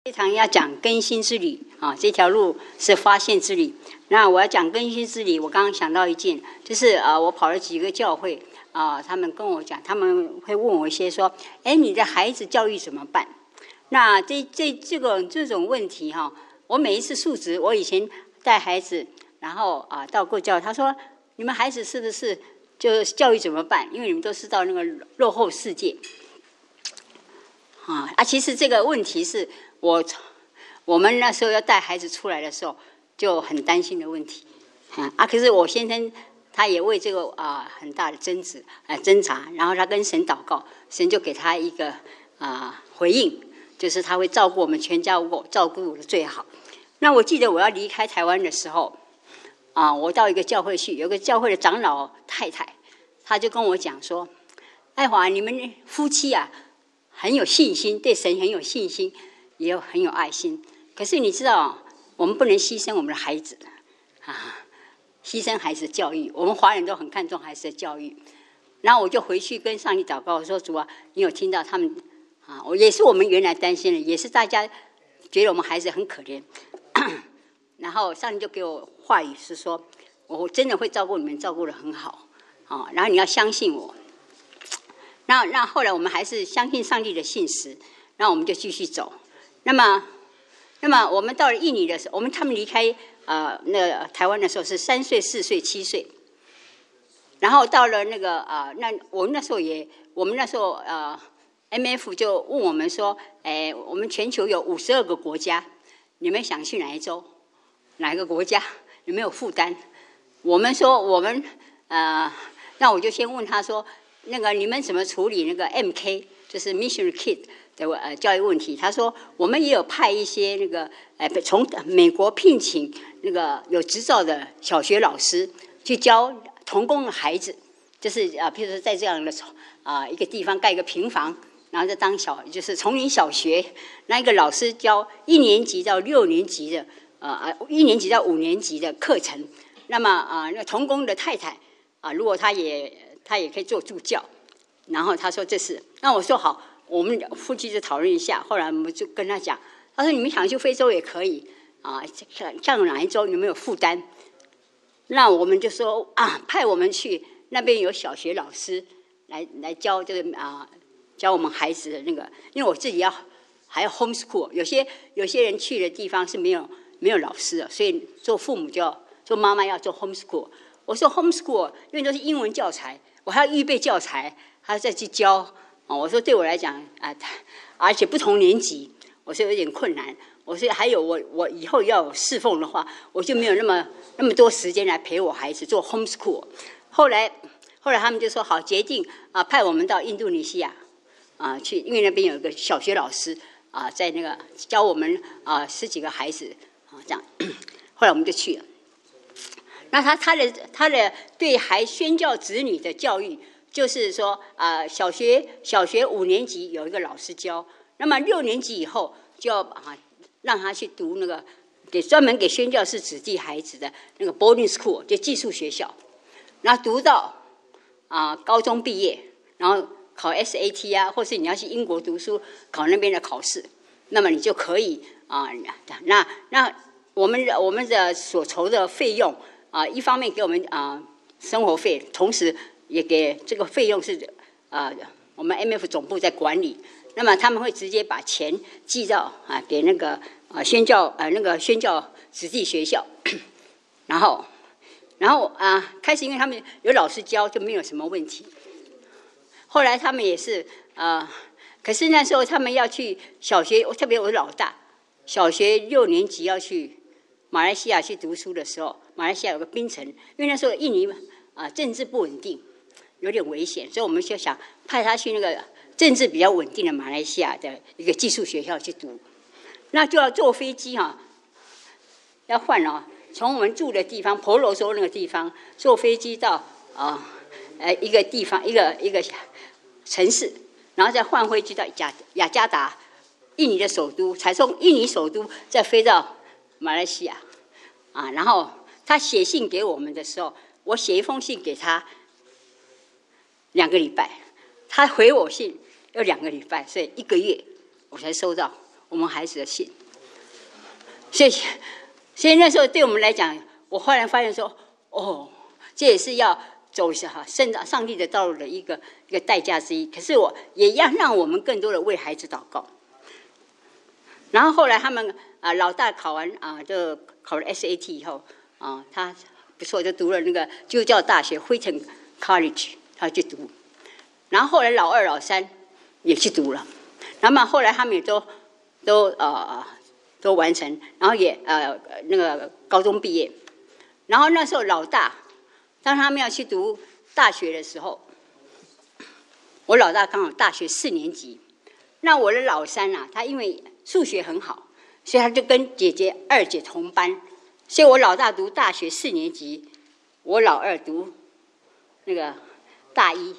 这堂要讲更新之旅啊，这条路是发现之旅。那我要讲更新之旅，我刚刚想到一件，就是我跑了几个教会他们跟我讲，他们会问我一些说，你的孩子教育怎么办？那这种问题我每一次述职，我以前带孩子，然后到过教，他说你们孩子是不是就教育怎么办？因为你们都是到那个落后世界其实这个问题是我们那时候要带孩子出来的时候就很担心的问题可是我先生他也为这个很大的挣扎，然后他跟神祷告，神就给他一个回应，就是他会照顾我们全家，照顾的最好。那我记得我要离开台湾的时候我到一个教会去，有个教会的长老太太，他就跟我讲说，爱华，你们夫妻很有信心，对神很有信心，也很有爱心，可是你知道我们不能牺牲我们的孩子牺牲孩子的教育，我们华人都很看重孩子的教育。然后我就回去跟上帝祷告，我说主啊，你有听到他们也是我们原来担心的，也是大家觉得我们孩子很可怜然后上帝就给我话语是说，我真的会照顾你们，照顾得很好然后你要相信我。那后来我们还是相信上帝的信实，然后我们就继续走。那么我们到了印尼的时候，他们离开那台湾的时候是3岁、4岁、7岁，然后到了那个我们那时候MF 就问我们说，我们全球有52个国家，你们想去哪一州？哪一个国家？有没有负担？我们说那我就先问他说，那个你们怎么处理那个 MK， 就是 Missionary Kid 的教育问题？他说我们也有派一些那个从美国聘请那个有执照的小学老师去教童工的孩子，就是譬如说在这样的一个地方盖一个平房，然后就当就是丛林小学，那一个老师教1年级到6年级的1年级到5年级的课程。那么那童工的太太如果他也可以做助教，然后他说这是，那我说好，我们夫妻就讨论一下。后来我们就跟他讲，他说你们想去非洲也可以像哪一州有没有负担？那我们就说派我们去那边有小学老师来教这个教我们孩子的那个，因为我自己还要 homeschool， 有些人去的地方是没有老师的，所以做父母做妈妈要做 homeschool。我说 homeschool 因为都是英文教材，我还要预备教材，还要再去教我说对我来讲而且不同年级，我说有点困难。我说还有我以后要有侍奉的话，我就没有那么多时间来陪我孩子做 homeschool。后来他们就说好，决定派我们到印度尼西亚去，因为那边有一个小学老师在那个教我们10几个孩子这样。后来我们就去了。那他的对宣教子女的教育，就是说小学5年级有一个老师教，那么6年级以后就要让他去读那个专门给宣教士子弟孩子的那个 boarding school， 就寄宿学校，然后读到高中毕业，然后考 SAT 或是你要去英国读书考那边的考试，那么你就可以那我们的所筹的费用一方面给我们生活费，同时也给这个费用是我们 MF 总部在管理。那么他们会直接把钱寄到给那个宣教子弟学校，然后开始因为他们有老师教就没有什么问题。后来他们也是可是那时候他们要去小学，特别我老大小学6年级要去马来西亚去读书的时候，马来西亚有个槟城，因为那时候印尼政治不稳定，有点危险，所以我们就想派他去那个政治比较稳定的马来西亚的一个寄宿学校去读。那就要坐飞机要换从我们住的地方婆罗洲那个地方坐飞机到一个地方一个城市，然后再换飞机到雅加达，印尼的首都，才从印尼首都再飞到马来西亚然后他写信给我们的时候，我写一封信给他2个礼拜，他回我信要2个礼拜，所以1个月我才收到。 我们孩子的信。所以那时候对我们来讲，我后来发现说，这也是要走上帝的道路的一个代价之一。可是我也要让我们更多的为孩子祷告。然后后来他们老大考完就考了 SAT 以后他不错，就读了那个基督教大学 Wheaton College， 他去读。然后后来老二老三也去读了，那么后来他们也都完成，然后也那个高中毕业。然后那时候老大，当他们要去读大学的时候，我老大刚好大学4年级，那我的老三他因为数学很好，所以他就跟二姐同班，所以我老大读大学4年级，我老二读那个大一。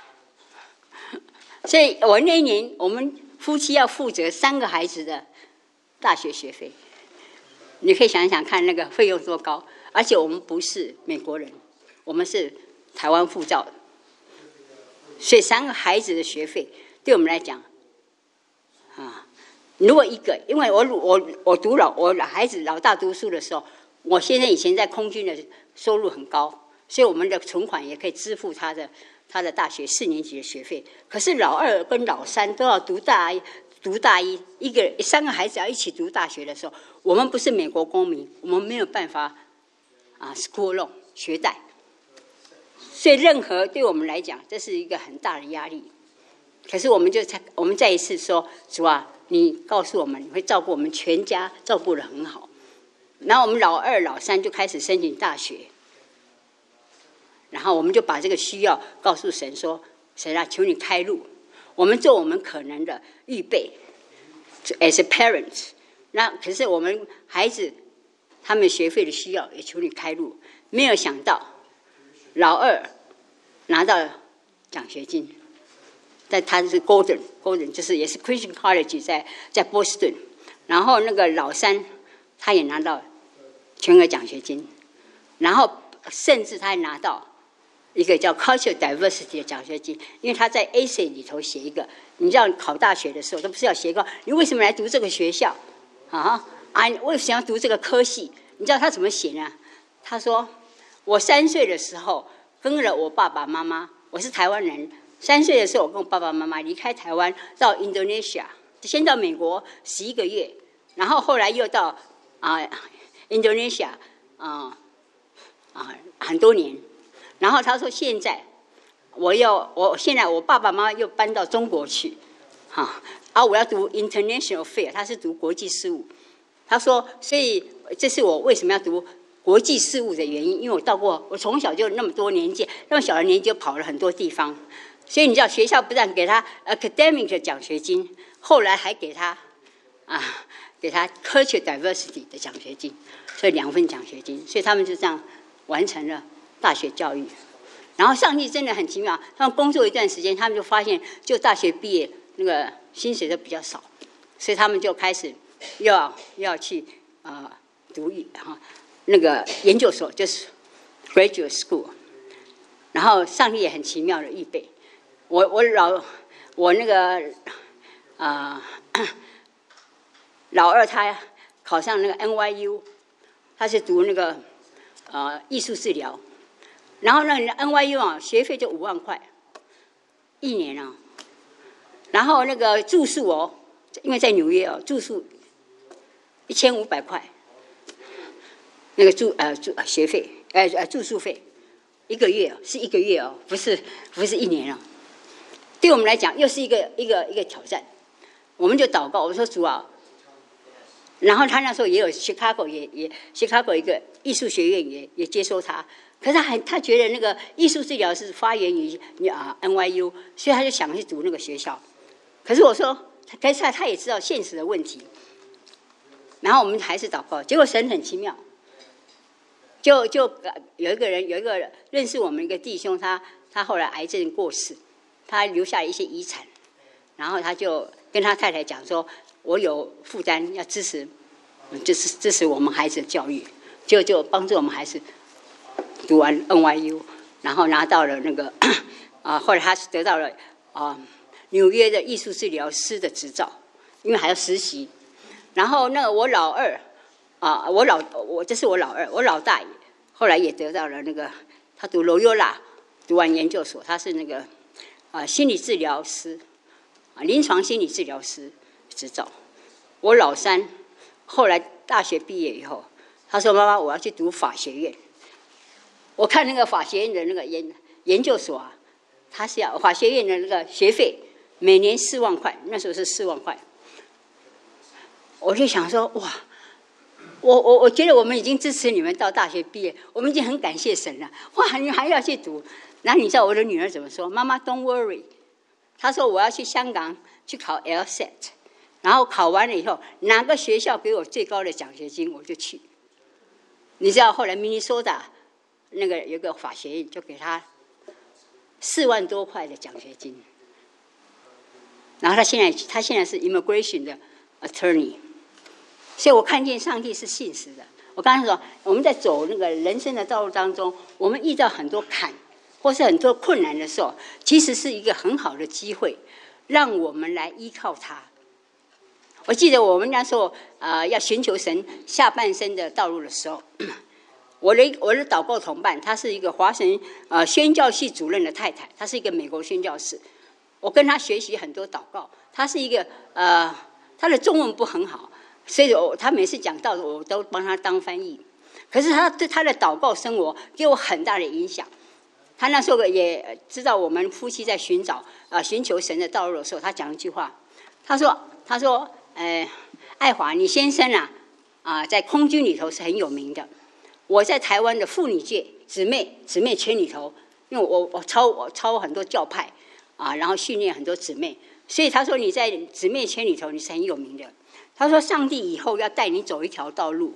所以我那一年我们夫妻要负责3个孩子的大学学费，你可以想想看那个费用多高。而且我们不是美国人，我们是台湾护照的，所以3个孩子的学费对我们来讲如果一个，因为我读我孩子老大读书的时候，我先生以前在空军的收入很高，所以我们的存款也可以支付他的大学4年级的学费。可是老二跟老三都要读大一，3个孩子要一起读大学的时候，我们不是美国公民，我们没有办法school loan 学贷，所以任何对我们来讲，这是一个很大的压力。可是我们再一次说，主啊，你告诉我们你会照顾我们全家，照顾得很好。然后我们老二老三就开始申请大学。然后我们就把这个需要告诉神说，神啊，求你开路，我们做我们可能的预备 as a parent。 那可是我们孩子他们学费的需要也求你开路。没有想到老二拿到奖学金，但他是 Golden 就是也是 Christian College 在波士顿。然后那个老三他也拿到全额奖学金，然后甚至他还拿到一个叫 Cultural Diversity 的奖学金，因为他在 essay 里头写一个，你知道考大学的时候，都不是要写一个你为什么来读这个学校为什么要读这个科系？你知道他怎么写呢？他说我3岁的时候跟了我爸爸妈妈，我是台湾人，3岁的时候我跟我爸爸妈妈离开台湾到 Indonesia， 先到美国11个月，然后后来又到Indonesia 很多年。然后他说现在现在我爸爸妈妈又搬到中国去我要读 International Affairs， 他是读国际事务。他说所以这是我为什么要读国际事务的原因，因为我从小就那么多年纪，那么小的年纪就跑了很多地方，所以你知道学校不但给他 academic 的奖学金，后来还给他 cultural diversity 的奖学金，所以2份奖学金，所以他们就这样完成了大学教育。然后上帝真的很奇妙，他们工作一段时间，他们就发现就大学毕业那个薪水都比较少，所以他们就开始要去读那个研究所，就是 graduate school。 然后上帝也很奇妙的预备我那个老二他考上那个 NYU， 他是读那个艺术治疗，然后那 NYU 学费就5万块1年然后那个住宿因为在纽约住宿1500块，那个学费住宿费1个月是1个月不是1年对我们来讲又是一个挑战。我们就祷告，我说主啊，然后他那时候也有 Chicago 一个艺术学院也接收他，可是他觉得那个艺术治疗是发源于NYU， 所以他就想去读那个学校。可是我说，可是他也知道现实的问题，然后我们还是祷告，结果神很奇妙，就有一个认识我们一个弟兄，他后来癌症过世，他留下了一些遗产，然后他就跟他太太讲说，我有负担要支持我们孩子的教育，就帮助我们孩子读完 NYU， 然后拿到了那个后来他得到了纽约的艺术治疗师的执照，因为还要实习， 然后那个我老二这是我老二，我老大后来也得到了那个，他读罗优拉，读完研究所，他是那个心理治疗师，临床心理治疗师执照。我老三后来大学毕业以后，他说妈妈我要去读法学院。我看那个法学院的那个研究所啊，他是要法学院的那个学费每年4万块，那时候是4万块。我就想说哇，我觉得我们已经支持你们到大学毕业，我们已经很感谢神了。哇，你还要去读？然后你知道我的女儿怎么说？妈妈 don't worry， 她说我要去香港去考 LSAT， 然后考完了以后，哪个学校给我最高的奖学金我就去。你知道后来明尼苏达那个有个法学院就给他4万多块的奖学金，然后他现在是 immigration 的 attorney。所以我看见上帝是信实的。我刚才说，我们在走那个人生的道路当中，我们遇到很多坎或是很多困难的时候，其实是一个很好的机会，让我们来依靠他。我记得我们那时候要寻求神下半生的道路的时候，我的祷告同伴，她是一个华神宣教系主任的太太，她是一个美国宣教士。我跟她学习很多祷告，她是一个她的中文不很好。所以他每次讲道我都帮他当翻译，可是他对他的祷告生活给我很大的影响。他那时候也知道我们夫妻在寻求神的道路的时候，他讲一句话，他说爱华你先生在空军里头是很有名的，我在台湾的妇女界姊妹圈里头，因为我操很多教派然后训练很多姊妹，所以他说你在姊妹圈里头你是很有名的。他说上帝以后要带你走一条道路，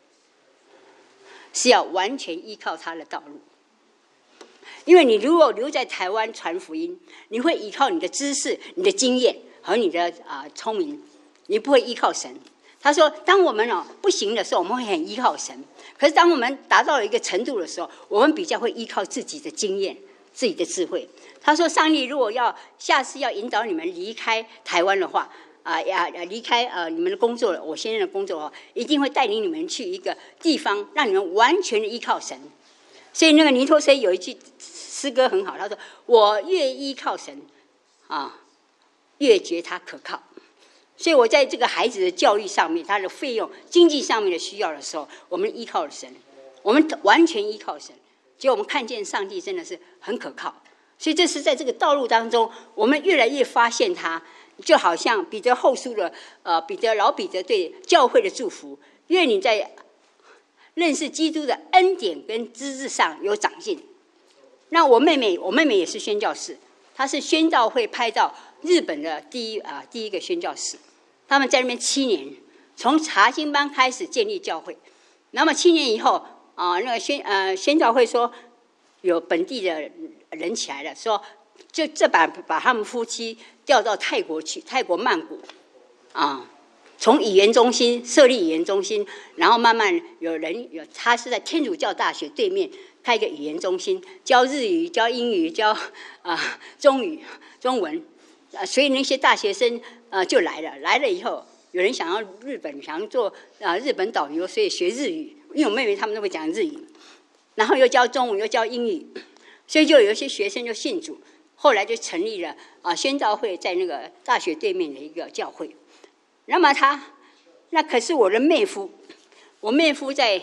是要完全依靠他的道路。因为你如果留在台湾传福音，你会依靠你的知识、你的经验和你的聪明，你不会依靠神。他说当我们不行的时候，我们会很依靠神，可是当我们达到了一个程度的时候，我们比较会依靠自己的经验、自己的智慧。他说上帝如果下次要引导你们离开台湾的话，离开你们的工作，我先生的工作一定会带领你们去一个地方，让你们完全的依靠神。所以那个尼托生有一句诗歌很好，他说：“我越依靠神，越觉他可靠。”所以我在这个孩子的教育上面，他的费用、经济上面的需要的时候，我们依靠了神，我们完全依靠神。结果我们看见上帝真的是很可靠。所以这是在这个道路当中，我们越来越发现他。就好像彼得后书的老彼得对教会的祝福，愿你在认识基督的恩典跟知识上有长进。那我妹妹也是宣教士，她是宣道会派到日本的第一个宣教士，他们在那边7年，从查经班开始建立教会。那么7年以后那个宣教会说有本地的人起来了，说就把他们夫妻调到泰国去，泰国曼谷从语言中心设立语言中心，然后慢慢他是在天主教大学对面开一个语言中心，教日语、教英语、教中文所以那些大学生就来了以后，有人想要做日本导游，所以学日语，因为我妹妹他们都会讲日语，然后又教中文又教英语，所以就有一些学生就信主。后来就成立了宣教会，在那个大学对面的一个教会。那么那可是我的妹夫，我妹夫在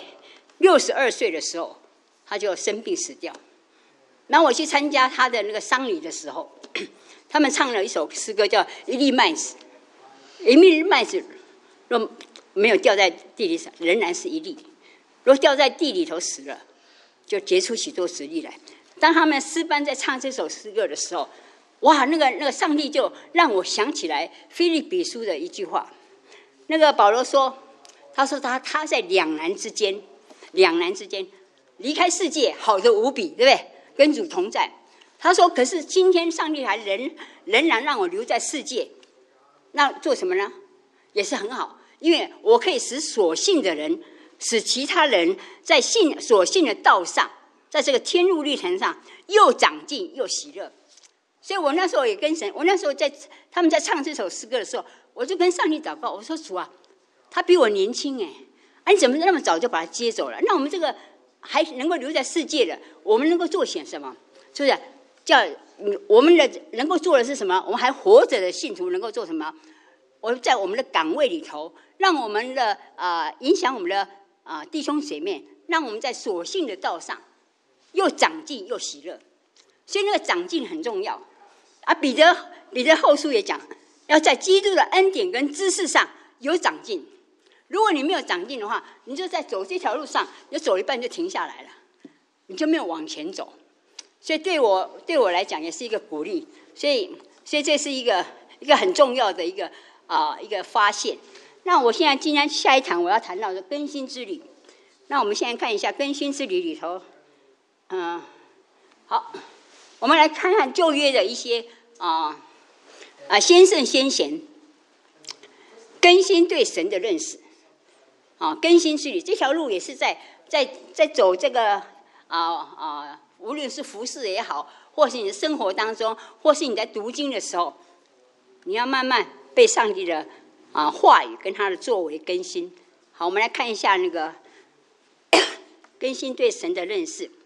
62岁的时候，他就生病死掉。然后我去参加他的那个丧礼的时候，他们唱了一首诗歌叫《一粒麦子》，一粒麦子若没有掉在地里上，仍然是一粒；若掉在地里头死了，就结出许多子粒来。当他们诗班在唱这首诗歌的时候，哇，那个上帝就让我想起来腓立比书的一句话。那个保罗说，他说他在两难之间，离开世界好得无比，对不对？跟主同在。他说，可是今天上帝还仍然让我留在世界，那做什么呢？也是很好，因为我可以使所信的人，使其他人在所信的道上，在这个天路历程上又长进又喜乐。所以我那时候也跟神，我那时候他们在唱这首诗歌的时候，我就跟上帝祷告，我说主啊， 他比我年轻你怎么那么早就把他接走了？那我们这个还能够留在世界的，我们能够做些什么？是不是？叫我们的能够做的是什么？我们还活着的信徒能够做什么？我在我们的岗位里头，让我们的影响我们的弟兄姐妹，让我们在所信的道上又长进又喜乐。所以那个长进很重要彼得后书也讲，要在基督的恩典跟知识上有长进。如果你没有长进的话，你就在走这条路上，你走一半就停下来了，你就没有往前走。所以对我来讲也是一个鼓励。所以这是一个很重要的一个发现。那我现在今天下一堂我要谈到的更新之旅。那我们现在看一下更新之旅里头，好，我们来看看旧约的一些先圣先贤更新对神的认识更新之旅这条路也是在走这个无论是服事也好，或是你的生活当中，或是你在读经的时候，你要慢慢被上帝的话语跟他的作为更新。好，我们来看一下那个更新对神的认识。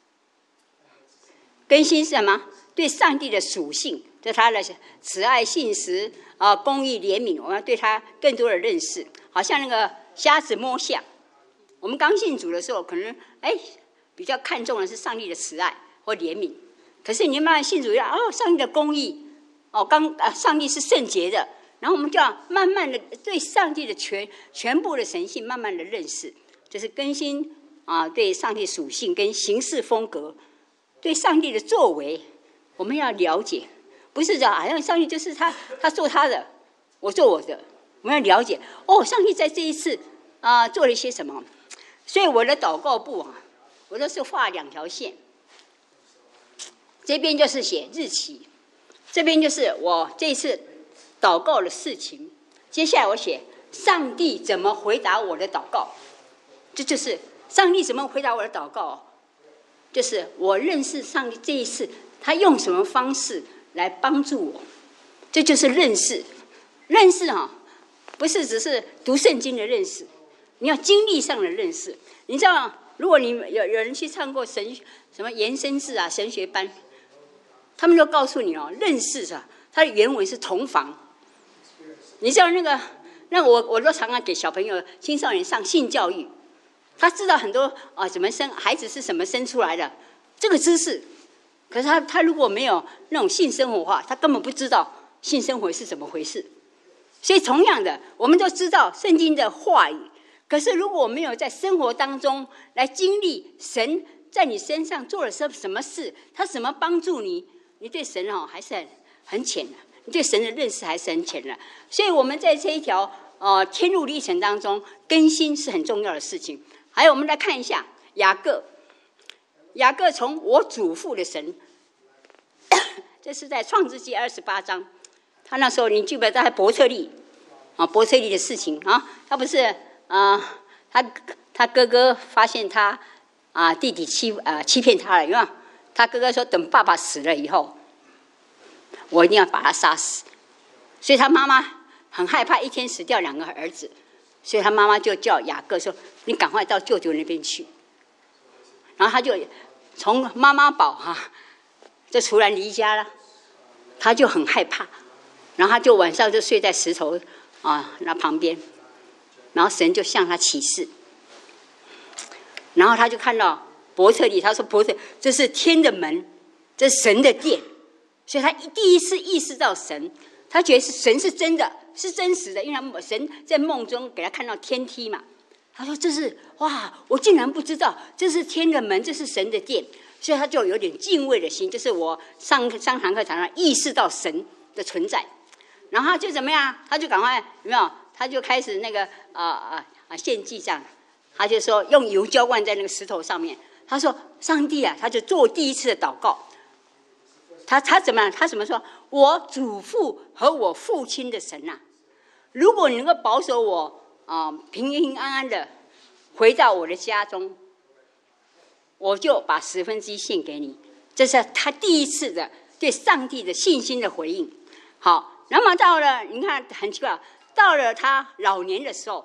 更新是什么？对上帝的属性，对他的慈爱、信实公义、怜悯，我们要对他更多的认识。好像那个瞎子摸象，我们刚信主的时候，可能比较看重的是上帝的慈爱或怜悯。可是你慢慢信主上帝的公义上帝是圣洁的，然后我们就要慢慢的对上帝的全部的神性慢慢的认识，就是更新对上帝属性跟行事风格，对上帝的作为，我们要了解，不是讲好像上帝就是他做他的，我做我的。我们要了解上帝在这一次做了一些什么。所以我的祷告簿我都是画2条线，这边就是写日期，这边就是我这一次祷告的事情。接下来我写上帝怎么回答我的祷告，这就是上帝怎么回答我的祷告，就是我认识上帝这一次他用什么方式来帮助我，这就是认识。认识不是只是读圣经的认识，你要经历上的认识。你知道，如果你有人去上过什么延伸制神学班，他们就告诉你认识它的原文是同房。你知道那我都常常给小朋友青少年上性教育，他知道很多怎么生孩子是什么生出来的这个知识，可是他如果没有那种性生活的话，他根本不知道性生活是怎么回事。所以同样的，我们都知道圣经的话语，可是如果我没有在生活当中来经历神在你身上做了什么事，他怎么帮助你，你对神还是很浅的，你对神的认识还是很浅的。所以我们在这一条天路历程当中，更新是很重要的事情。还有我们来看一下雅各从我祖父的神这是在创世纪28章，他那时候你记不记得在伯特利的事情他不是他哥哥发现他弟弟欺骗他了，因为他哥哥说等爸爸死了以后，我一定要把他杀死。所以他妈妈很害怕一天死掉2个儿子，所以他妈妈就叫雅各说：“你赶快到舅舅那边去。”然后他就从妈妈堡就突然离家了，他就很害怕，然后他就晚上就睡在石头那旁边，然后神就向他启示，然后他就看到伯特利，他说伯特这是天的门，这是神的殿，所以他第一次意识到神，他觉得神是真的，是真实的，因为神在梦中给他看到天梯嘛。他说这是我竟然不知道这是天的门，这是神的殿，所以他就有点敬畏的心，就是我上堂课常常意识到神的存在，然后他就怎么样，他就赶快有没有，他就开始那个献祭这样，他就说用油浇灌在那个石头上面，他说上帝他就做第一次的祷告，他怎么样？他怎么说？我祖父和我父亲的神如果你能够保守我平平安安的回到我的家中，我就把1/10献给你。这是他第一次的对上帝的信心的回应。好，那么到了你看很奇怪，到了他老年的时候，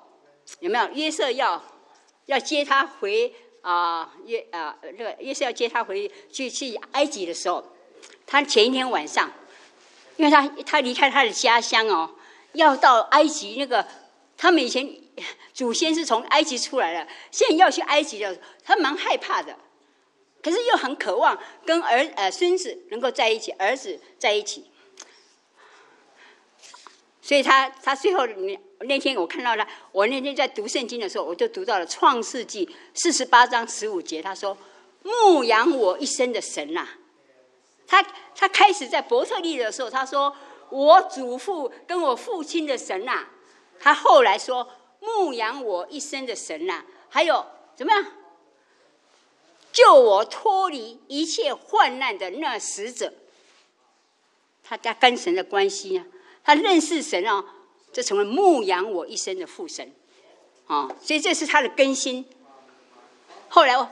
有没有约瑟要接他回约瑟要接他回去埃及的时候，他前一天晚上，因为他离开他的家乡哦，要到埃及那个，他们以前祖先是从埃及出来的，现在要去埃及的，他蛮害怕的，可是又很渴望跟孙子能够在一起，儿子在一起，所以他最后那天我看到了，我那天在读圣经的时候，我就读到了创世纪48章15节，他说：“牧养我一生的神啊。”他开始在伯特利的时候，他说：“我祖父跟我父亲的神啊。”他后来说：“牧养我一生的神啊。”还有怎么样？救我脱离一切患难的那使者。他跟神的关系呢？他认识神哦，就成为牧养我一生的父神，所以这是他的更新。后来，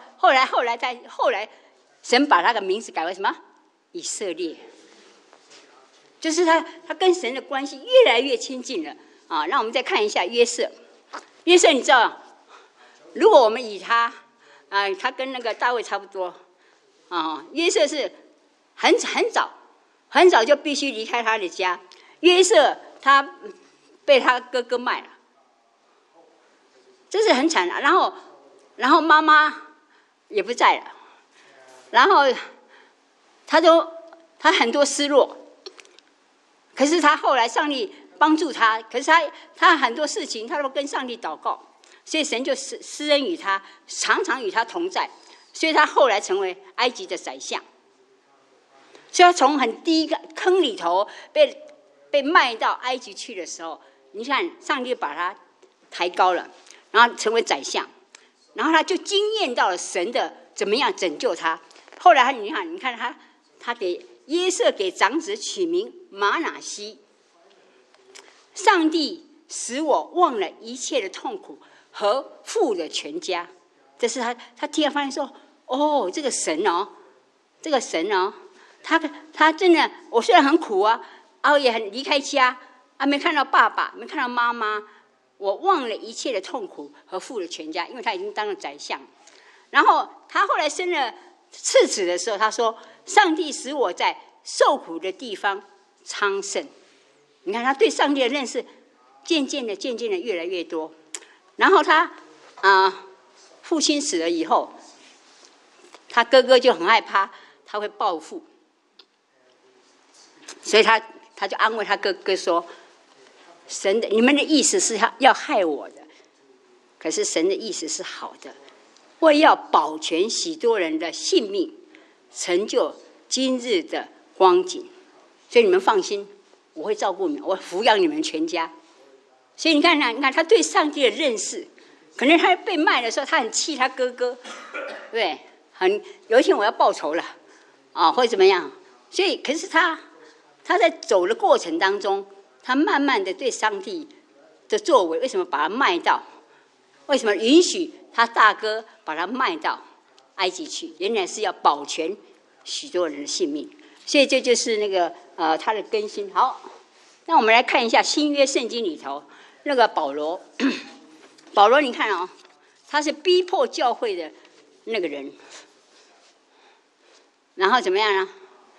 神把他的名字改为什么？以色列。就是他跟神的关系越来越亲近了啊！让我们再看一下约瑟。约瑟，你知道，如果我们以他他跟那个大卫差不多约瑟是很早就必须离开他的家。约瑟他被他哥哥卖了，这是很惨的。然后妈妈也不在了，然后他很多失落，可是他后来上帝帮助他，可是他很多事情他都跟上帝祷告，所以神就施恩于他，常常与他同在，所以他后来成为埃及的宰相。所以他从很低一个坑里头被卖到埃及去的时候，你看上帝把他抬高了，然后成为宰相，然后他就经验到了神的怎么样拯救他。后来你看他给约瑟给长子取名玛拿西，上帝使我忘了一切的痛苦和父的全家。这是他突然发现说，哦，这个神哦，他真的，我虽然很苦也很离开家没看到爸爸，没看到妈妈，我忘了一切的痛苦和父的全家，因为他已经当了宰相。然后他后来生了次子的时候，他说：“上帝使我在受苦的地方昌盛。”你看他对上帝的认识渐渐的越来越多。然后他父亲死了以后，他哥哥就很害怕他会报复，所以他就安慰他哥哥说：“你们的意思是要害我的，可是神的意思是好的，为要保全许多人的性命，成就今日的光景。所以你们放心，我会照顾你们，我抚养你们全家。”所以你看他对上帝的认识，可能他被卖的时候，他很气他哥哥，对，有一天我要报仇了或者怎么样。所以，可是他在走的过程当中，他慢慢的对上帝的作为，为什么把他卖到？为什么允许他大哥把他卖到埃及去？原来是要保全许多人的性命。所以这就是那个他的更新。好，那我们来看一下新约圣经里头那个保罗。保罗，你看他是逼迫教会的那个人，然后怎么样呢？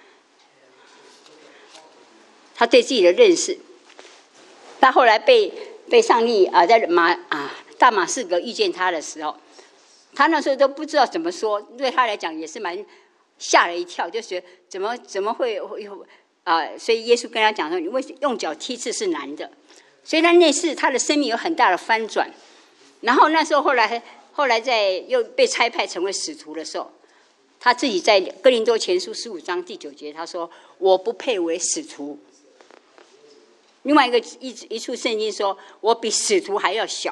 他对自己的认识，他后来被上帝在大马士革遇见他的时候，他那时候都不知道怎么说，对他来讲也是蛮吓了一跳，就觉得怎么会所以耶稣跟他讲说，你为用脚踢刺是难的。所以他那次他的生命有很大的翻转。然后那时候后来又被差派成为使徒的时候，他自己在哥林多前书15章第9节他说：“我不配为使徒。”另外一处圣经说：“我比使徒还要小。”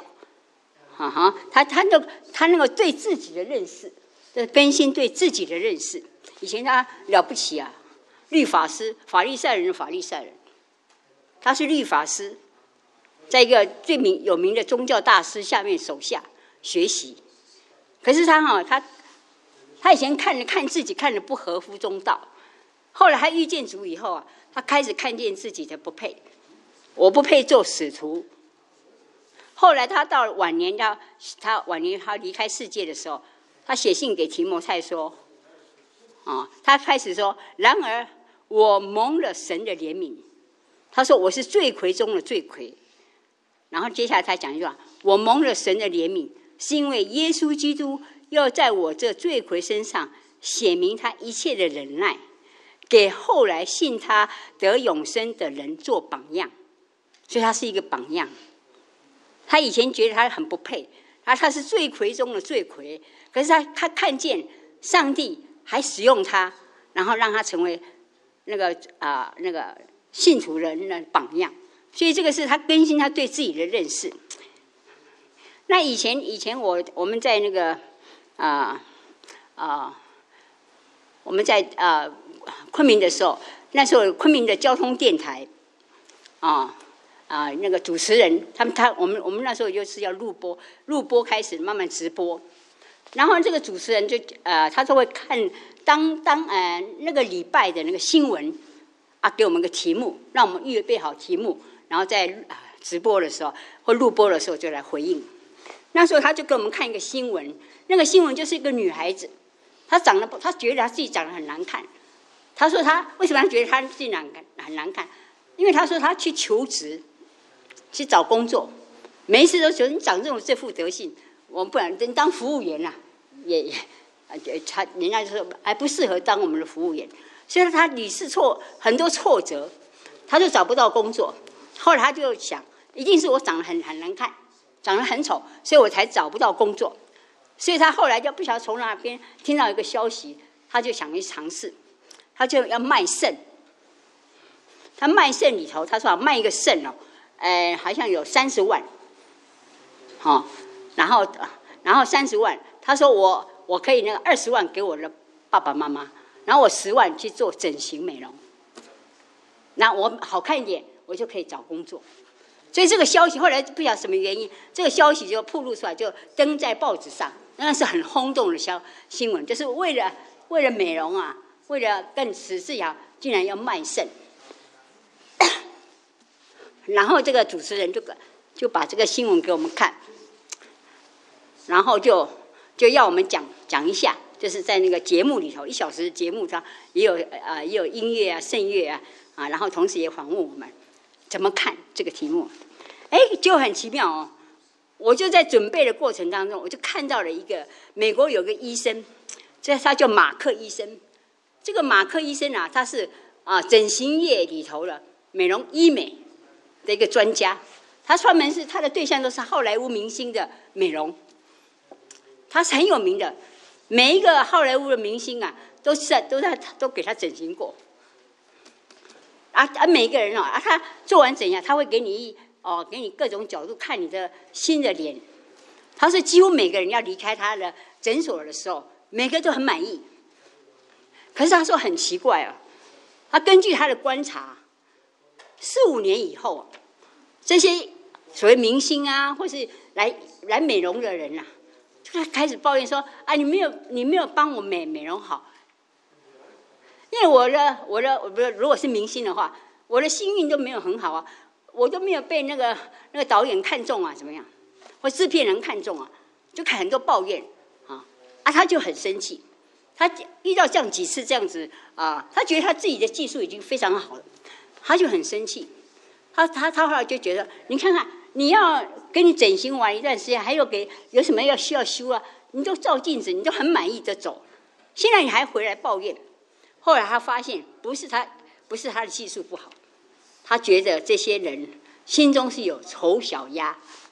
他那个对自己的认识，更新对自己的认识。以前他了不起律法师，法利赛人，他是律法师，在一个最有名的宗教大师手下学习。可是他以前看自己看得不合乎中道，后来他遇见主以后他开始看见自己的不配，我不配做使徒。 后来他到了晚年，他离开世界的时候，他写信给提摩太说，他开始说：然而我蒙了神的怜悯。他说我是罪魁中的罪魁。然后接下来他讲一句话：我蒙了神的怜悯，是因为耶稣基督要在我这罪魁身上显明他一切的忍耐，给后来信他得永生的人做榜样。所以他是一个榜样。他以前觉得他很不配，他是罪魁中的罪魁，可是他看见上帝还使用他，然后让他成为那个信徒人的榜样。所以这个是他更新他对自己的认识。那以前我们在那个我们在昆明的时候，那时候昆明的交通电台那个主持人我们那时候就是要录播开始慢慢直播，然后这个主持人就他就会看那个礼拜的那个新闻给我们个题目，让我们预备好题目，然后在直播的时候或录播的时候就来回应。那时候他就给我们看一个新闻，那个新闻就是一个女孩子，她觉得她自己长得很难看。她说为什么她觉得她自己很难看？因为她说她去求职，去找工作，每一次都觉得你长这副德性，我们不然当服务员人家就说还不适合当我们的服务员。所以他屡次很多挫折，他就找不到工作。后来他就想，一定是我长得很难看，长得很丑，所以我才找不到工作。所以他后来就不晓得从哪边听到一个消息，他就想去尝试，他就要卖肾。他卖肾里头，他说卖一个肾好像有30万，然后30万，他说我可以那个20万给我的爸爸妈妈，然后我10万去做整形美容，那我好看一点，我就可以找工作。所以这个消息后来不晓得什么原因，这个消息就曝露出来，就登在报纸上，那是很轰动的新闻，就是为了美容为了更实质竟然要卖肾。然后这个主持人就把这个新闻给我们看，然后就要我们讲一下，就是在那个节目里头1小时的节目上也有音乐圣乐然后同时也访问我们怎么看这个题目。就很奇妙我就在准备的过程当中，我就看到了一个美国有个医生，他叫马克医生。这个马克医生他是整形业里头的美容医美的一个专家，他专门是他的对象都是好莱坞明星的美容，他是很有名的，每一个好莱坞的明星都给他整形过每一个人他做完整形，他会给你各种角度看你的新的脸。他说几乎每个人要离开他的诊所的时候，每个都很满意。可是他说很奇怪他根据他的观察，4、5年以后这些所谓明星或是来美容的人就开始抱怨说你没有帮我美容好。因为我的如果是明星的话，我的幸运都没有很好我都没有被那个导演看中怎么样，或制片人看中就看很多抱怨他就很生气。他遇到这样几次这样子他觉得他自己的技术已经非常好了，他就很生气。他后来就觉得，你看看，你要给你整形完一段时间，还有什么需要修你都照镜子，你都很满意的走，现在你还回来抱怨。后来他发现不是他的技术不好，他觉得这些人心中是有丑小鸭，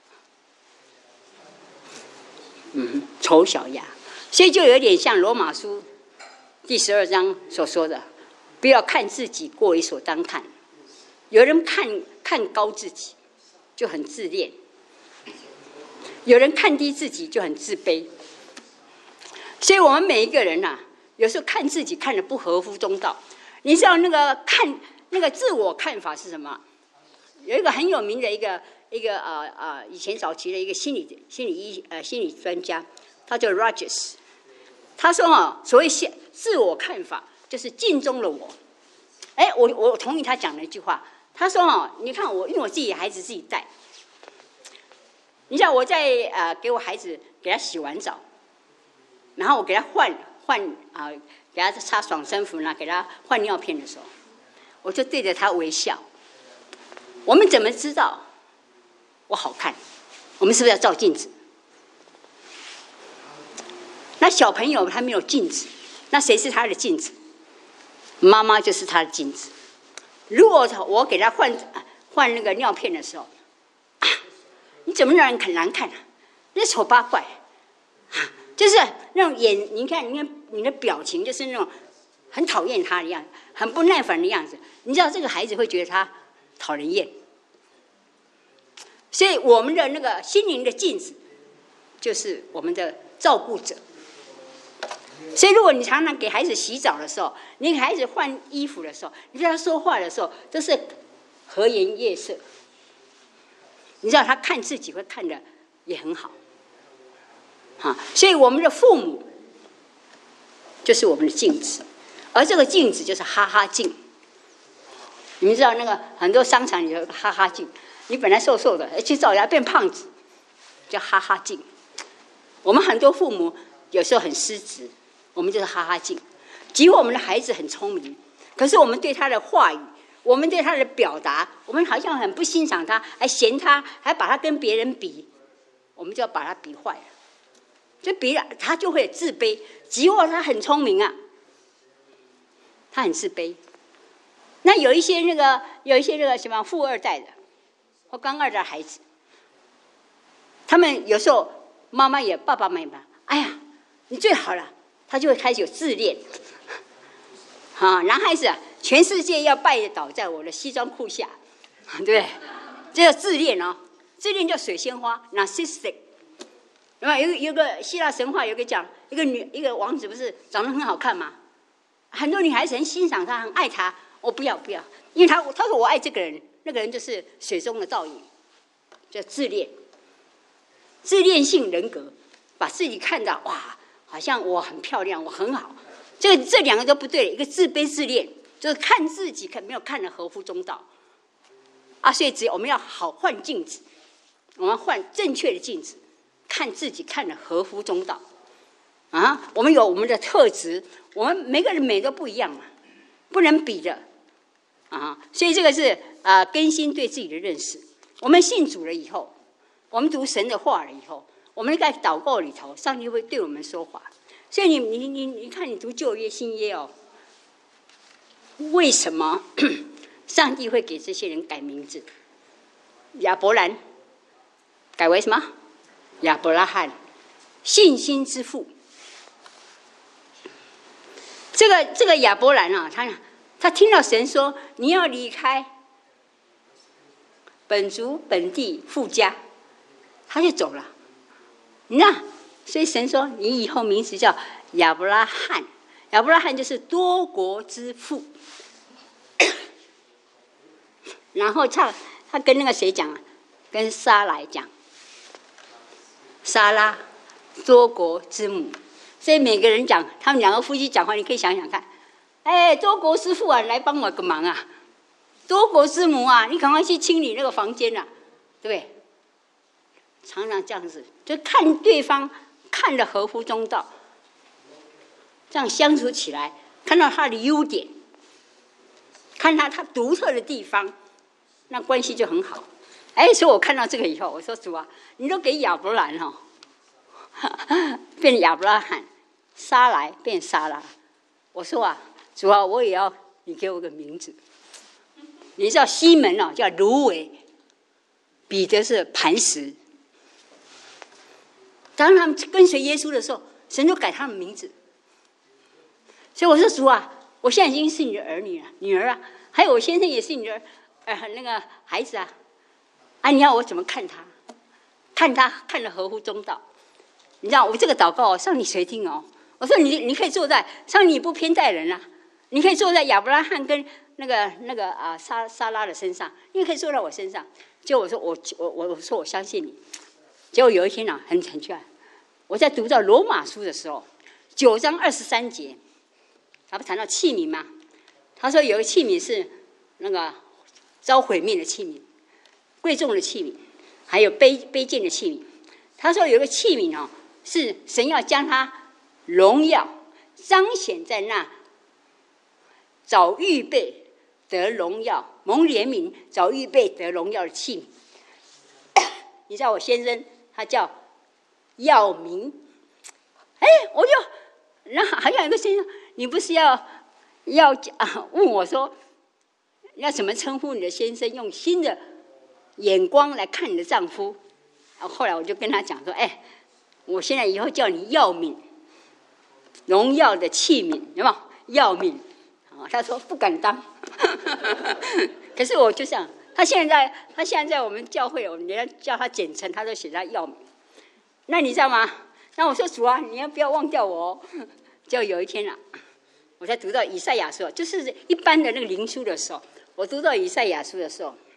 丑小鸭，所以就有点像罗马书第12章所说的，不要看自己过为所当看。有人看高自己就很自恋，有人看低自己就很自卑。所以我们每一个人有时候看自己看得不合乎中道。你知道那个自我看法是什么？有一个很有名的一个以前早期的一个心理专家，他叫 Rogers。他说所谓自我看法就是镜中的我。我同意他讲的一句话。他说你看因为我自己的孩子自己带， 你知道我在给我孩子给他洗完澡，然后我给他换给他擦爽身符呢，给他换尿片的时候，我就对着他微笑。我们怎么知道我好看？我们是不是要照镜子？那小朋友他没有镜子，那谁是他的镜子？妈妈就是他的镜子。如果我给他换那个尿片的时候，你怎么让人很难看啊？那丑八怪，就是那种你看你的表情就是那种很讨厌他的样子，很不耐烦的样子。你知道这个孩子会觉得他讨人厌。所以我们的那个心灵的镜子，就是我们的照顾者。所以如果你常常给孩子洗澡的时候，你给孩子换衣服的时候，你跟他说话的时候，都是和颜悦色，你知道他看自己会看得也很好。所以我们的父母就是我们的镜子，而这个镜子就是哈哈镜。你们知道那个很多商场里有个哈哈镜，你本来瘦瘦的，去照牙变胖子，叫哈哈镜。我们很多父母有时候很失职，我们就是哈哈镜。即使我们的孩子很聪明，可是我们对他的话语，我们对他的表达，我们好像很不欣赏他，还嫌他，还把他跟别人比，我们就要把他比坏了。就比了，他就会自卑。即使他很聪明啊，他很自卑。那有一些那个什么富二代的或官二代的孩子，他们有时候妈妈也爸爸妈妈，哎呀，你最好了，他就会开始有自恋。男孩子全世界要拜倒在我的西装裤下，对不对？这叫自恋哦，自恋叫水仙花 ，narcissistic。有个希腊神话有个讲一个王子不是长得很好看吗？很多女孩子很欣赏他，很爱他。我不要，因为他说我爱这个人，那个人就是水中的倒影，叫自恋，自恋性人格，把自己看到哇，好像我很漂亮，我很好。这两个都不对，一个自卑自恋，就是看自己没有看得合乎中道所以我们要好换镜子，我们换正确的镜子。看自己看得合乎中道我们有我们的特质，我们每个人美都不一样嘛，不能比的所以这个是更新对自己的认识。我们信主了以后，我们读神的话了以后，我们在祷告里头，上帝会对我们说话。所以你看，你读旧约新约为什么上帝会给这些人改名字？亚伯兰改为什么？亚伯拉罕，信心之父。这个亚伯兰他听到神说你要离开本族本地父家，他就走了。所以神说你以后名字叫亚伯拉罕，亚伯拉罕就是多国之父。然后他跟那个谁讲，跟撒来讲。撒拉多国之母，所以每个人讲，他们两个夫妻讲话，你可以想想看，多国之父来帮我个忙啊，多国之母你赶快去清理那个房间对不对？常常这样子，就看对方看得合乎中道，这样相处起来，看到他的优点，看他独特的地方，那关系就很好。所以我看到这个以后，我说主你都给亚伯兰变亚伯拉罕，撒来变撒拉。我说主我也要你给我个名字。你知道西门叫芦苇，彼得是磐石。当他们跟随耶稣的时候，神就改他们名字。所以我说主我现在已经是你的儿女了，女儿还有我先生也是你的那个孩子你要我怎么看他？看得合乎中道。你知道我这个祷告上帝谁听我说你可以坐在上帝不偏待人你可以坐在亚伯拉罕跟那个撒拉的身上，你也可以坐在我身上。结果我说我说我相信你。结果有一天很奇怪，我在读到罗马书的时候9章23节，他不谈到器皿吗？他说有个器皿是那个遭毁灭的器皿，贵重的器皿， 还有卑贱的器皿。他说有个器皿哦，是神要将他荣耀彰显在那早预备得荣耀、蒙怜悯、早预备得荣耀的器皿。你知道我先生他叫耀明，我就然后好像有个先生，你不是要问我说要怎么称呼你的先生，用新的眼光来看你的丈夫。后来我就跟他讲说，我现在以后叫你耀敏，荣耀的器皿，有没有？耀敏，他说不敢当。可是我就想，他现在在我们教会，我们人家叫他简称，他都写他耀敏。那你知道吗？那我说主啊，你要不要忘掉我哦？就有一天我在读到以赛亚书，就是一般的那个灵书的时候，我读到以赛亚书的时候，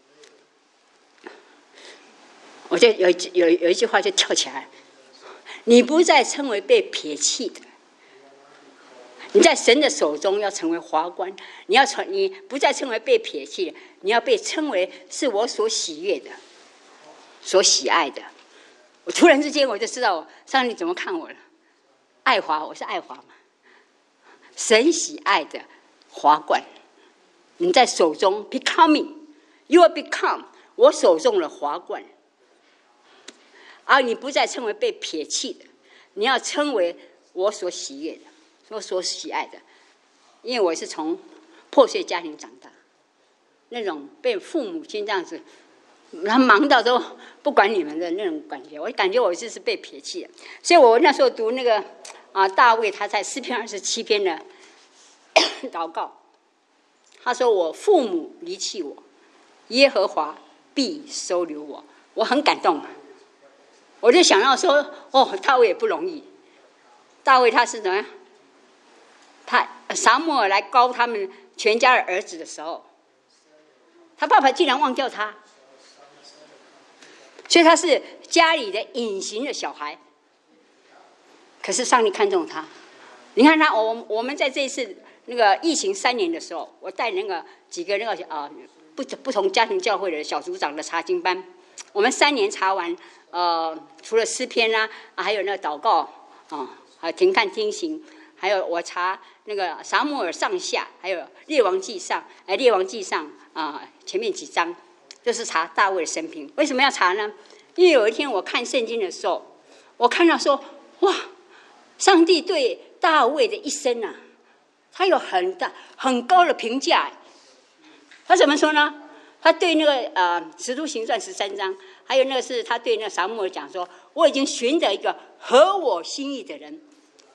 我就有一句话就跳起来：你不再称为被撇弃的，你在神的手中要成为华冠。你不再称为被撇弃的，你要被称为是我所喜悦的、所喜爱的。我突然之间我就知道上帝怎么看我了。爱华，我是爱华嘛，神喜爱的华冠。你在手中 becoming， you will become 我手中的华冠。而你不再称为被撇弃的，你要称为我所喜悦的、我所喜爱的。因为我是从破碎家庭长大，那种被父母亲这样子，他忙到都不管你们的那种感觉，我感觉我就是被撇弃的。所以我那时候读那个大卫他在诗篇27篇的祷告，他说我父母离弃我，耶和华必收留我。我很感动，我就想到说，大卫也不容易。大卫他是怎么样？他撒母耳来膏他们全家的儿子的时候，他爸爸竟然忘掉他，所以他是家里的隐形的小孩。可是上帝看中他，你看他，我们在这一次那个疫情3年的时候，我带那个几个那个不同家庭教会的小组长的查经班，我们3年查完，除了诗篇还有那个祷告还有停看听行，还有我查那个撒母耳上下，还有列王记上前面几章，就是查大卫的生平。为什么要查呢？因为有一天我看圣经的时候，我看到说，哇，上帝对大卫的一生他有很高的评价。他怎么说呢？他对那个使徒行传13章，还有那个是他对那个撒母耳讲说，我已经寻得一个合我心意的人，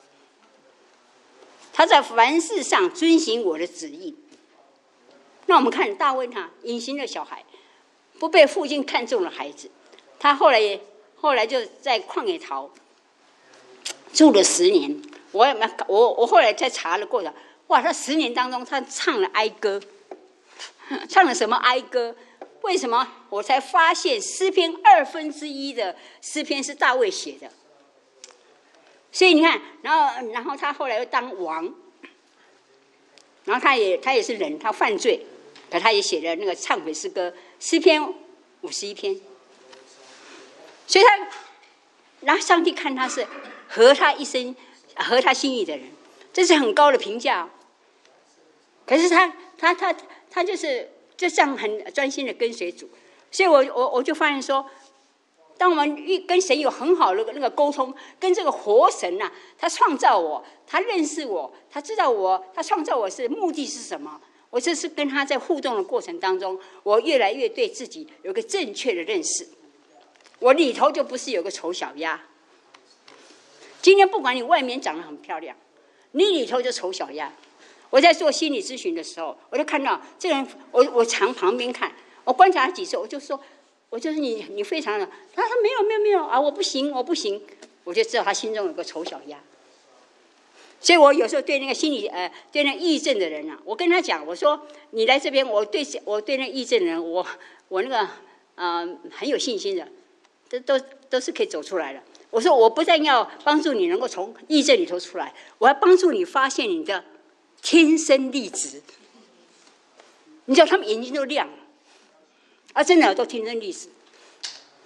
他在凡事上遵行我的旨意。那我们看大卫隐形的小孩，不被父亲看中的孩子，他后来就在旷野逃住了10年。我后来在查了过程，哇，他10年当中他唱了哀歌，唱了什么哀歌？为什么我才发现诗篇1/2的诗篇是大卫写的？所以你看，然后他后来又当王，然后他也是人，他犯罪，可他也写了那个忏悔诗歌，诗篇51篇。所以然后上帝看他是合他一生、合他心意的人，这是很高的评价。可是他就是就这样很专心的跟随主，所以我就发现说，当我们跟神有很好的那个沟通，跟这个活神他创造我，他认识我，他知道我，他创造我是目的是什么？我这是跟他在互动的过程当中，我越来越对自己有个正确的认识。我里头就不是有个丑小鸭。今天不管你外面长得很漂亮，你里头就丑小鸭。我在做心理咨询的时候，我就看到这个人，我常旁边看，我观察他几次，我就说，我就是你非常的，他说没有我不行，我就知道他心中有个丑小鸭。所以我有时候对那个对那个抑郁症的人我跟他讲，我说你来这边，我对那个抑郁症的人，我那个很有信心的，都是可以走出来的。我说我不但要帮助你能够从抑郁症里头出来，我要帮助你发现你的天生丽质。你知道他们眼睛都亮了，真的都天生丽质。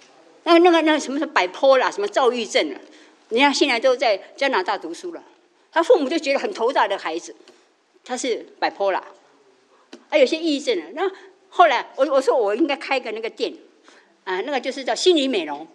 那什么摆坡啦，什么躁郁症了，人家现在都在加拿大读书了，他父母就觉得很头大的孩子，他是摆坡啦，还有些抑郁症了。那后来我说我应该开个那个店，那个就是叫心理美容，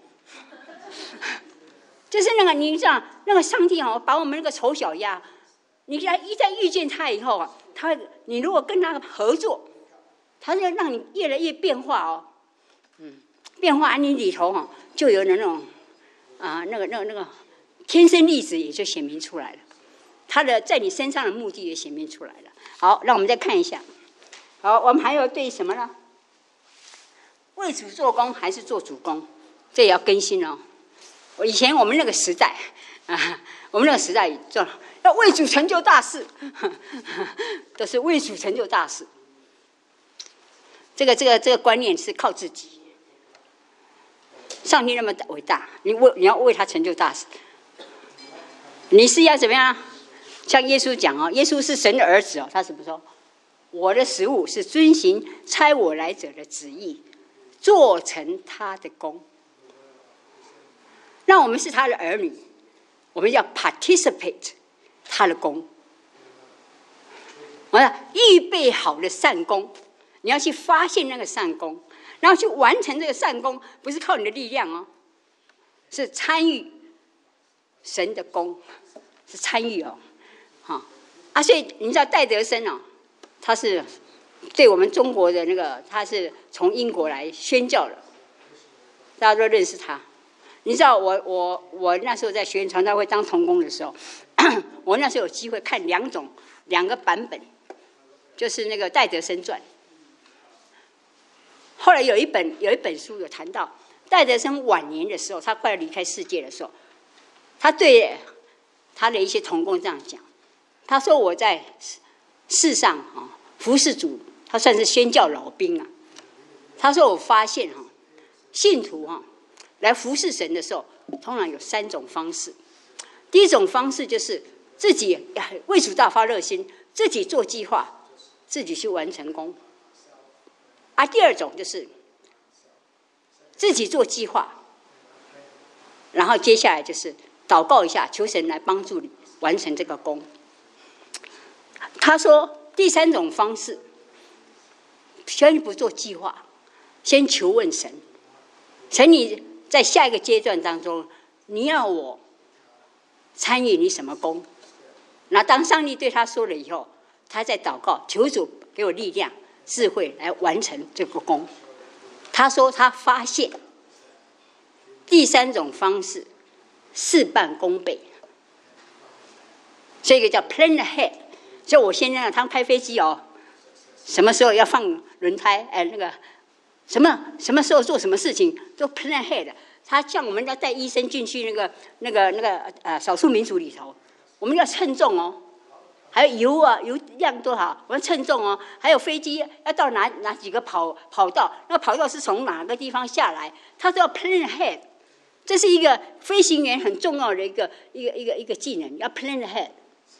就是那个你知道那个上帝把我们那个丑小鸭，你一旦遇见他以后你如果跟他合作，他就让你越来越变化变化你里头就有那种那个天生丽质也就显明出来了，他的在你身上的目的也显明出来了。好，让我们再看一下。好，我们还要对什么呢？为主做工还是做主工，这也要更新哦。以前我们那个时代我们那个时代要为主成就大事，都是为主成就大事。这个观念是靠自己。上帝那么伟大，你要为他成就大事，你是要怎么样？像耶稣讲耶稣是神的儿子他怎么说？我的食物是遵行差我来者的旨意，做成他的功。那我们是他的儿女，我们要 participate 他的功。预备好的善功，你要去发现那个善功，然后去完成这个善功，不是靠你的力量是参与神的功，是参与所以你知道戴德生他是对我们中国的那个，他是从英国来宣教的，大家都认识他。你知道我那时候在学院传道会当同工的时候，我那时候有机会看两个版本，就是那个戴德生传。后来有一本书有谈到戴德生晚年的时候，他快要离开世界的时候，他对他的一些同工这样讲，他说我在世上服侍主，他算是宣教老兵他说我发现信徒来服侍神的时候，通常有3种方式。第一种方式就是自己为主大发热心，自己做计划，自己去完成功。第二种就是自己做计划，然后接下来就是祷告一下，求神来帮助你完成这个功。他说第3种方式，先不做计划，先求问神，神你在下一个阶段当中，你要我参与你什么功？那当上帝对他说了以后，他在祷告，求主给我力量、智慧来完成这个功。他说他发现第3种方式事半功倍，这个叫 plan ahead。就我现在他们开飞机什么时候要放轮胎，那个什么时候做什么事情都 plan ahead。他像我们要带医生进去那个少数民族里头，我们要称重还有油量多少，我们称重还有飞机要到哪几个跑道，那跑道是从哪个地方下来，他都要 plan ahead。这是一个飞行员很重要的一个技能，要 plan ahead。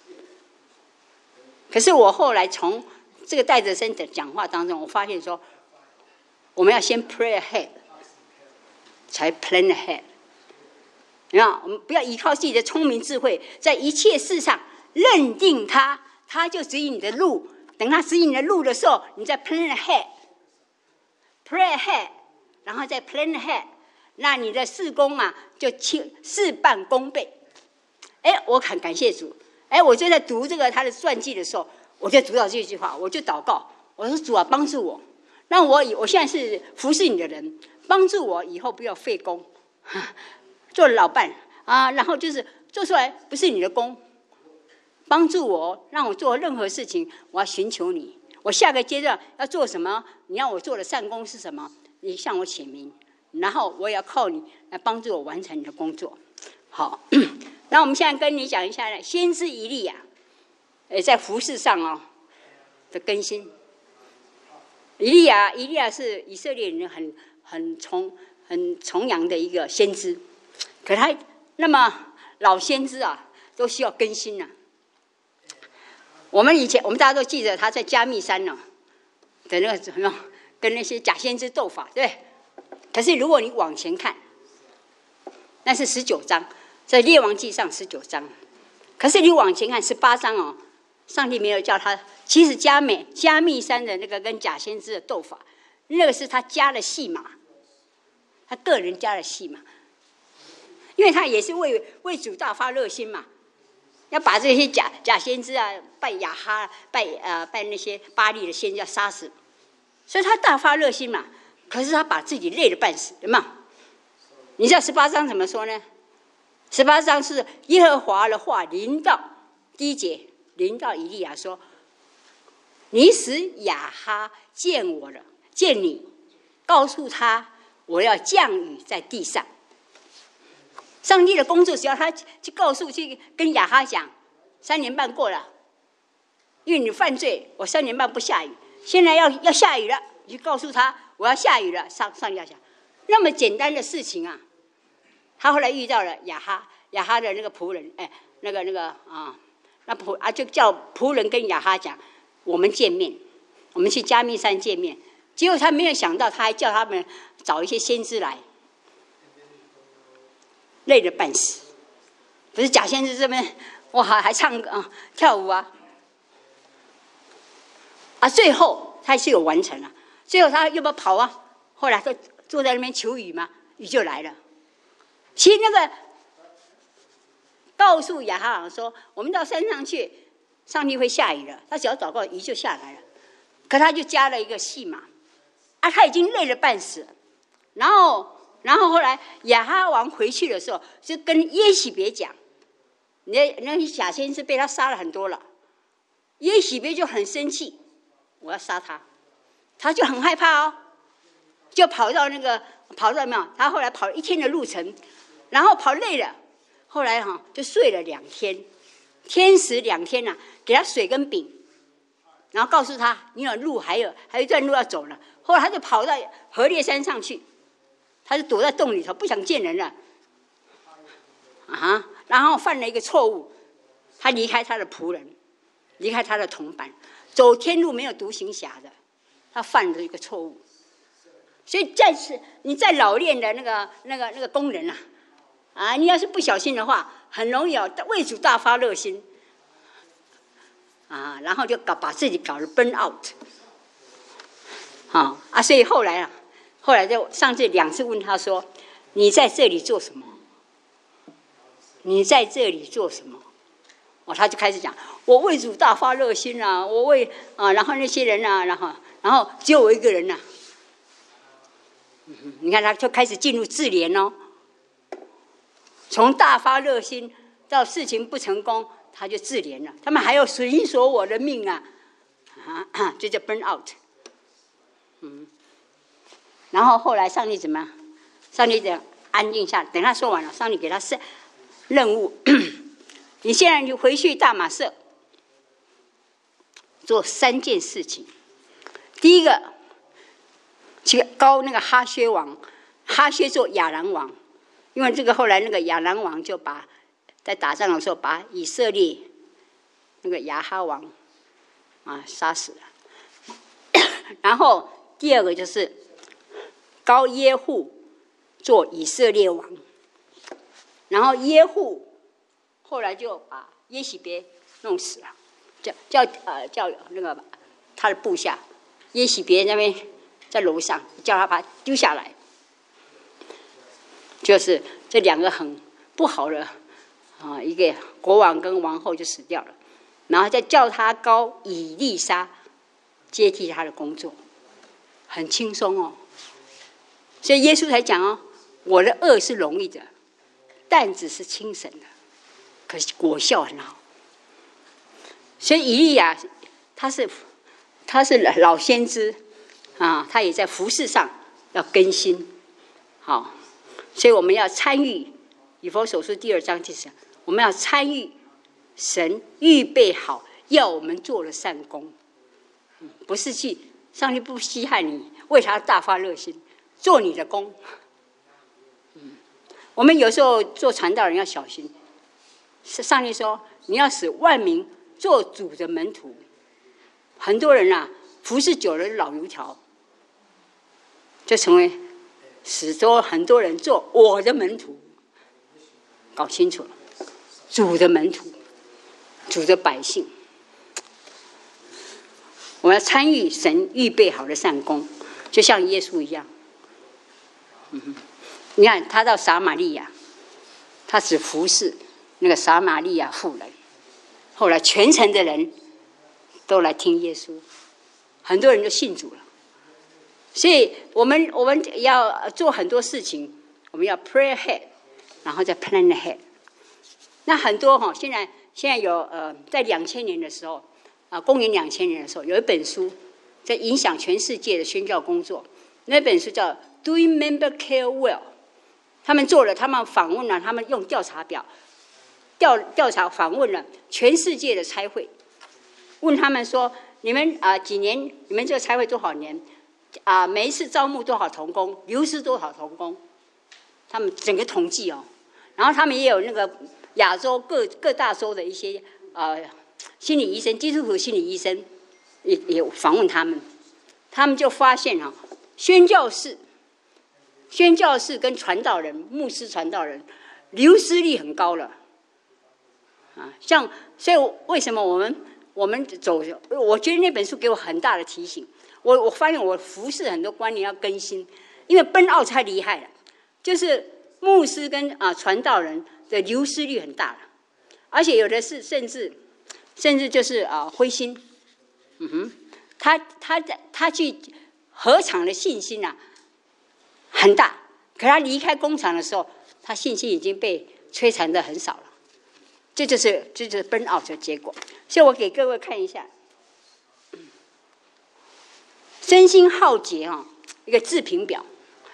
可是我后来从这个戴德生的讲话当中，我发现说，我们要先 pray ahead， 才 plan ahead。我们不要依靠自己的聪明智慧，在一切事上认定他就指引你的路。等他指引你的路的时候，你再 plan ahead，pray ahead， 然后再 plan ahead， 那你的事工就事半功倍。我很感谢主。我就在读他的传记的时候，我就读到这句话，我就祷告，我说主帮助我，让我现在是服侍你的人，帮助我以后不要费功，做老伴然后就是做出来不是你的功，帮助我，让我做任何事情，我要寻求你，我下个阶段要做什么，你要我做的善功是什么，你向我显明，然后我也要靠你来帮助我完成你的工作。好，那我们现在跟你讲一下先知以利亚在服事上的更新。以利亚是以色列人很崇仰的一个先知，可他那么老先知都需要更新我们大家都记得他在加密山的那个什么跟那些假先知斗法，对。可是如果你往前看， 那是19章，在列王记上19章。可是你往前看18章哦，上帝没有叫他。其实加密山的那个跟假先知的斗法，那个是他加了戏码，他个人加了戏码，因为他也是为主大发热心嘛，要把这些假先知啊，拜亚哈，拜那些巴力的先知要杀死，所以他大发热心嘛。可是他把自己累得半死，对吗？你知道18章怎么说呢？18章是耶和华的话临到第1节，临到以利亚说：“你使亚哈见我了，见你，告诉他我要降雨在地上。”上帝的工作只要他去告诉，去跟亚哈讲，3年半过了，因为你犯罪，我3年半不下雨，现在要下雨了，你就告诉他我要下雨了。上帝要讲那么简单的事情啊。他后来遇到了亚哈的那个仆人，就叫仆人跟亚哈讲，我们见面，我们去加密山见面。结果他没有想到，他还叫他们找一些先知来，累得半死。不是假先知这边哇还唱跳舞啊，最后他是有完成了。最后他要不要跑啊？后来他坐在那边求雨嘛，雨就来了。其实那个告诉亚哈王说，我们到山上去，上帝会下雨了。他只要祷告，雨就下来了。可他就加了一个戏码，他已经累了半死了。然后后来亚哈王回去的时候，就跟耶洗别讲，那假先知被他杀了很多了。耶洗别就很生气，我要杀他，他就很害怕哦，就跑到没有？他后来跑了1天的路程。然后跑累了，后来就睡了2天，天时2天啊，给他水跟饼，然后告诉他，你有路还有一段路要走了。后来他就跑到何烈山上去，他就躲在洞里头，不想见人了，然后犯了一个错误，他离开他的仆人，离开他的同伴，走天路没有独行侠的，他犯了一个错误。所以你再老练的那个工人你要是不小心的话，很容易为主大发热心然后就把自己搞得 burn out 所以后来就上次2次问他说，你在这里做什么？你在这里做什么？他就开始讲，我为主大发热心啊，我为然后那些人然后只有我一个人你看他就开始进入自怜哦。从大发热心到事情不成功，他就自怜了。他们还要寻索我的命这叫 burn out。然后后来上帝怎么样？上帝怎样安静下来？等他说完了，上帝给他任务，你现在就回去大马色，做3件事情。第一个，去膏那个哈薛王，哈薛做亚兰王。因为这个后来那个亚兰王就在打仗的时候把以色列那个亚哈王杀死了。然后第二个就是膏耶户做以色列王，然后耶户后来就把耶洗别弄死了，叫那个他的部下耶洗别那边在楼上叫他把他丢下来。就是这2个很不好的一个国王跟王后就死掉了，然后再叫他膏以利沙接替他的工作，很轻松哦。所以耶稣才讲我的恶是容易的，担子是轻省的，可是果效很好。所以以利亚他是老先知他也在服事上要更新好。所以我们要参与以弗所书第2章就是我们要参与神预备好要我们做的善功，不是上帝不稀罕你为他大发热心做你的功。我们有时候做传道人要小心，上帝说你要使万民做主的门徒。很多人服侍久了老油条，就成为使很多人做我的门徒， 搞清楚了，主的门徒，主的百姓，我们要参与神预备好的善工，就像耶稣一样。你看他到撒玛利亚，他只服侍那个撒玛利亚妇人，后来全城的人都来听耶稣，很多人就信主了。所以我们要做很多事情，我们要 pray ahead， 然后再 plan ahead。那很多现在有在2000年的时候公元2000年的时候，有一本书在影响全世界的宣教工作，那本书叫 Doing Member Care Well。他们访问了，他们用调查表调查访问了全世界的差会，问他们说：你们几年？你们这个差会多少年？每一次招募多少同工，流失多少同工？他们整个统计然后他们也有那个亚洲各大洲的一些心理医生，基督徒心理医生也访问他们，他们就发现宣教士跟传道人、牧师传道人流失率很高了所以为什么我们走？我觉得那本书给我很大的提醒。我发现我服侍很多观念要更新，因为奔奥太厉害了，就是牧师跟传道人的流失率很大了，而且有的是甚至就是灰心，他去合场的信心很大，可他离开工厂的时候，他信心已经被摧残的很少了，这就是 burn out 的结果。所以我给各位看一下，身心耗竭一个自评表。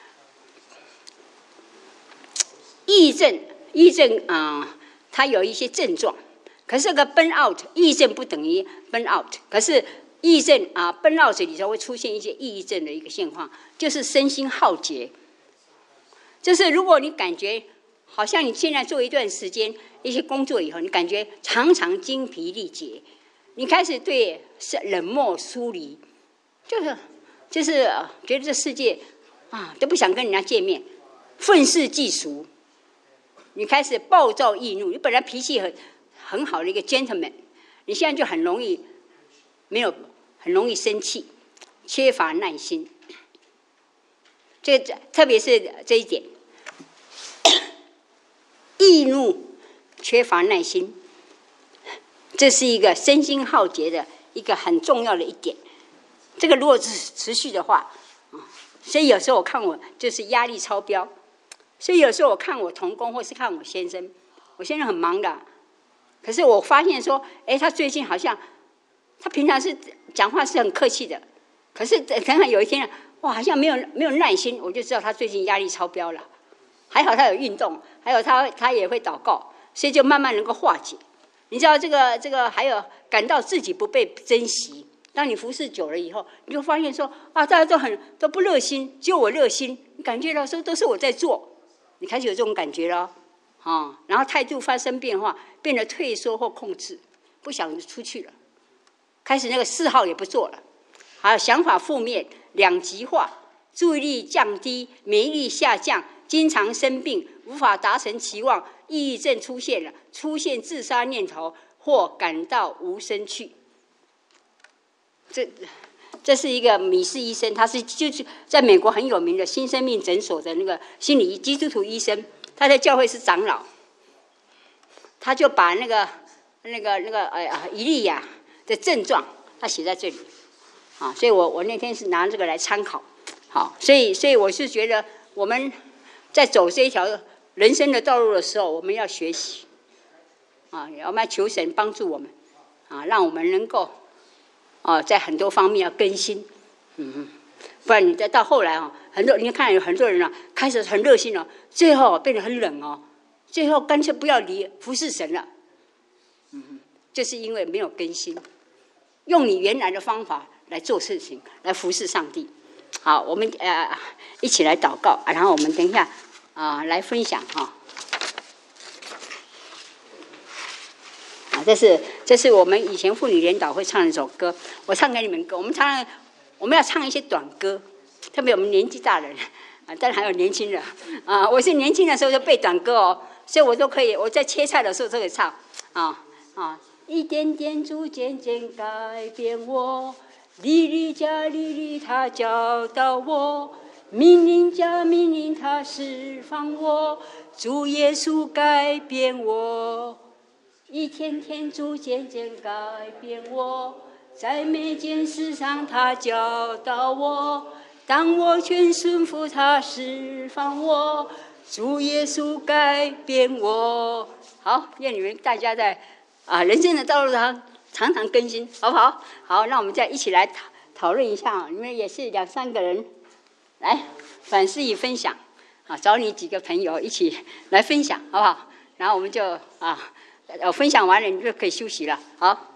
抑症它有一些症状，可是这个 burn out， 抑症不等于 burn out， 可是抑症burn out 里头会出现一些抑郁症的一个现况，就是身心耗竭。就是如果你感觉好像你现在做一段时间一些工作以后，你感觉常常精疲力竭，你开始对冷漠疏离，就是觉得这世界都不想跟人家见面，愤世嫉俗，你开始暴躁易怒。你本来脾气很好的一个 gentleman， 你现在就很容易生气，缺乏耐心。特别是这一点，易怒、缺乏耐心，这是一个身心耗竭的一个很重要的一点。这个如果持续的话，所以有时候我看我就是压力超标，所以有时候我看我同工或是看我先生很忙的，可是我发现说，他最近好像他平常是讲话是很客气的，可是等等有一天好像没有耐心，我就知道他最近压力超标了。还好他有运动，还有他也会祷告，所以就慢慢能够化解。你知道这个还有感到自己不被珍惜。当你服侍久了以后，你就发现说大家都不热心，只有我热心。你感觉到说都是我在做，你开始有这种感觉了然后态度发生变化，变得退缩或控制，不想出去了，开始那个嗜好也不做了，还有想法负面、两极化，注意力降低，免疫力下降，经常生病，无法达成期望，抑郁症出现了，出现自杀念头或感到无生趣。这是一个米氏医生，他就是在美国很有名的新生命诊所的那个心理基督徒医生，他在教会是长老，他就把那个以利亚的症状他写在这里所以我那天是拿这个来参考。所以我是觉得我们在走这一条人生的道路的时候，我们要学习我们要求神帮助我们让我们能够在很多方面要更新不然你再到后来你看有很多人开始很热心最后变得很冷最后干脆不要服侍神了就是因为没有更新，用你原来的方法来做事情，来服侍上帝。好，我们一起来祷告然后我们等一下来分享这是我们以前妇女联祷会唱的一首歌，我唱给你们歌。我们要唱一些短歌，特别我们年纪大的人但是还有年轻人我是年轻的时候就背短歌所以我都可以，我在切菜的时候都可以唱一点点主渐渐改变我，粒粒加粒粒他教导我，命令加命令他释放我，主耶稣改变我，一天天主渐渐改变我，在每件事上他教导我，当我全顺服他释放我，主耶稣改变我。好，愿你们大家在人生的道路上常常更新，好不好？好，那我们再一起来讨论一下，你们也是2-3个人来反思与分享找你几个朋友一起来分享，好不好？然后我们就分享完了，你就可以休息了。好。